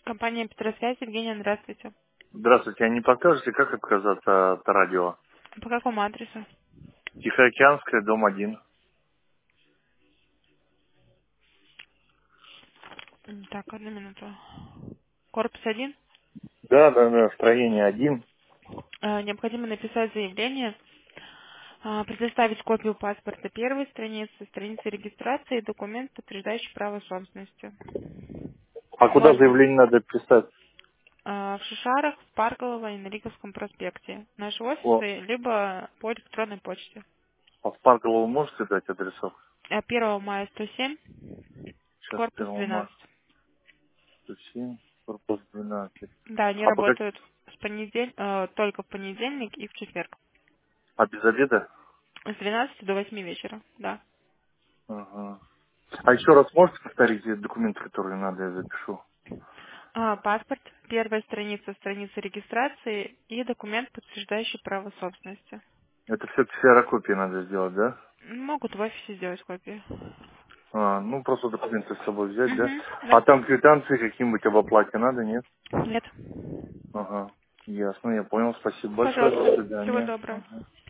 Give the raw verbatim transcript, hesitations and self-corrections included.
Компания Петросвязь, Евгения, здравствуйте. Здравствуйте, а не покажете, как отказаться от радио? По какому адресу? Тихоокеанская, дом один. М, Так, одну минуту. Корпус один. Да, да, да, строение один. Э, Необходимо написать заявление, а, предоставить копию паспорта первой страницы, страницы регистрации и документ, подтверждающий право собственности. А куда Можно заявление надо писать? э, в Шишарах, в Парково и на Риговском проспекте. Наши О, офисы, либо по электронной почте. а в Парково вы можете дать адресов? Э, первого мая сто семь, Сейчас корпус первого марта. двенадцать. семь, корпус двенадцать. Да, они А по как... работают с понедель... э, только в понедельник и в четверг. А без обеда? С двенадцати до восьми вечера, да. Ага. А еще раз можете повторить эти документы, которые надо, я запишу? А, паспорт, первая страница, страница регистрации и документ, подтверждающий право собственности. Это все ксерокопии надо сделать, да? Могут в офисе сделать копии. А, ну, просто документы с собой взять, да? Угу, А да. там квитанции какие-нибудь об оплате надо, нет? Нет. Ага. Ясно, я понял. Спасибо большое. До Пожалуйста. Всего свидания. доброго. Ага.